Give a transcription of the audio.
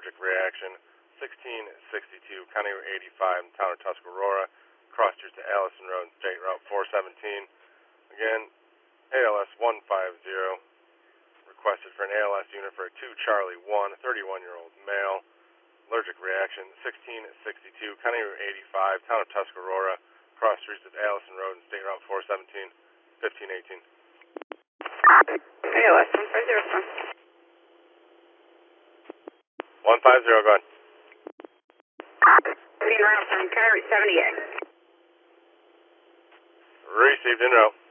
allergic reaction, 1662, County Route 85, town of Tuscarora, cross streets to Allison Road, State Route 417. Again, ALS 150, requested for an ALS unit for a 2 Charlie 1, 31-year-old male, allergic reaction, 1662, County Route 85, town of Tuscarora, cross streets of Allison Road and State Route 417, 1518. ALS 150, sir. 150, go ahead. Being around from County Route 78. Received en route.